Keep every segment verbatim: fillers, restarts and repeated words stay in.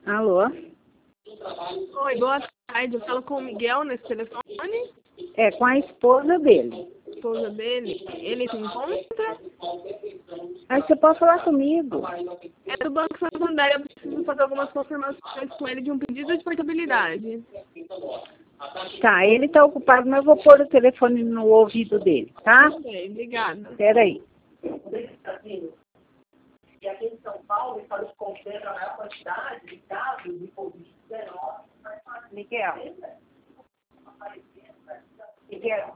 Alô? Oi, boa tarde. Eu falo com o Miguel nesse telefone. É, com a esposa dele. Esposa dele. Ele se encontra? Aí você pode falar comigo. É do Banco Santander. Eu preciso fazer algumas confirmações com ele de um pedido de portabilidade. Tá, ele tá ocupado, mas eu vou pôr o telefone no ouvido dele, tá? Ok, obrigada. Espera aí. E aqui em São Paulo, o estado concentra a maior quantidade de casos de covid dezenove. Miguel. Miguel.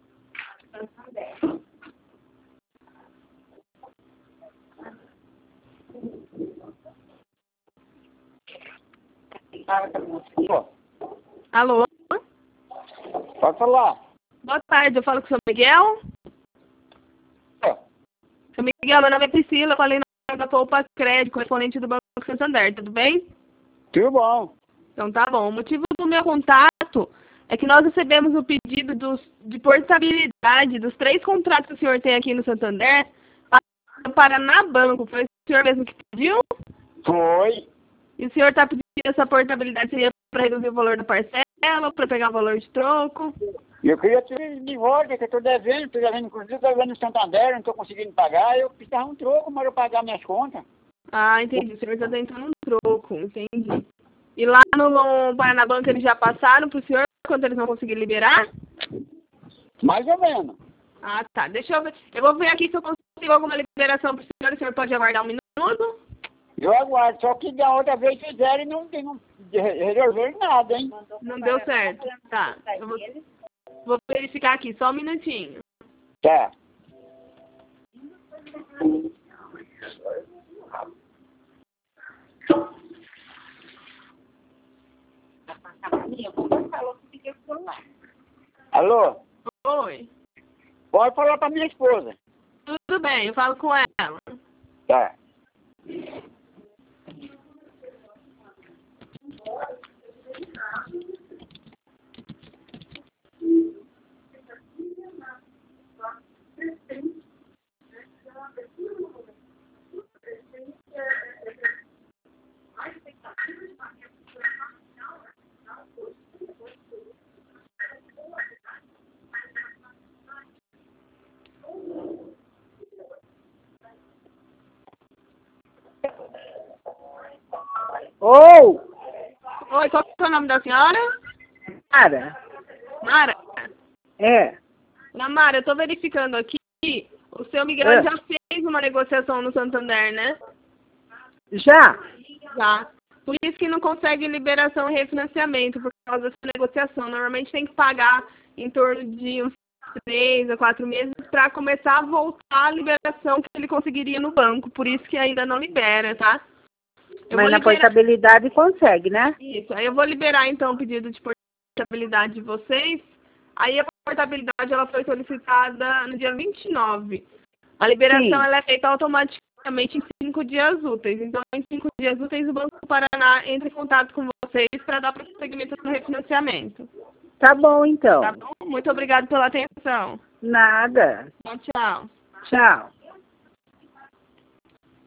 Alô? Pode falar. Boa tarde. Eu falo com o seu Miguel? É. Seu Miguel, meu nome é Priscila. Eu falei da Poupa Crédito, correspondente do Banco Santander. Tudo bem? Tudo bom. Então tá bom. O motivo do meu contato é que nós recebemos o pedido dos, de portabilidade dos três contratos que o senhor tem aqui no Santander para o Paraná Banco. Foi o senhor mesmo que pediu? Foi. E o senhor está pedindo essa portabilidade seria para reduzir o valor da parcela, para pegar o valor de troco? Eu queria ter de volta, que eu estou devendo, estou devendo, inclusive estou devendo no Santander, não estou conseguindo pagar, eu precisava um troco para eu pagar minhas contas. Ah, entendi. O senhor está tentando um troco, entendi. E lá no Paraná Banco eles já passaram para o senhor quando eles não conseguiram liberar? Mais ou menos. Ah, tá. Deixa eu ver. Eu vou ver aqui se eu consigo alguma liberação para o senhor. O senhor pode aguardar um minuto? Eu aguardo, só que da outra vez fizeram e não, não resolveram nada, hein? Não deu certo. Tá. Eu vou, vou verificar aqui, só um minutinho. Tá. Alô? Oi. Pode falar para minha esposa. Tudo bem, eu falo com ela. Tá. Ô! Oi, qual que é o nome da senhora? Mara. Mara. É. Dona Mara, eu tô verificando aqui. O seu Miguel É. já fez uma negociação no Santander, né? Já? Já. Por isso que não consegue liberação e refinanciamento, por causa dessa negociação. Normalmente tem que pagar em torno de uns três a quatro meses para começar a voltar a liberação que ele conseguiria no banco. Por isso que ainda não libera, tá? Eu Mas vou na liberar... portabilidade consegue, né? Isso. Aí eu vou liberar, então, o pedido de portabilidade de vocês. Aí a portabilidade ela foi solicitada no dia vinte e nove. A liberação Sim. ela é feita automaticamente em cinco dias úteis. Então, em cinco dias úteis, o Banco do Paraná entra em contato com vocês para dar prosseguimento no refinanciamento. Tá bom, então. Tá bom? Muito obrigada pela atenção. Nada. Tchau, tchau. Tchau.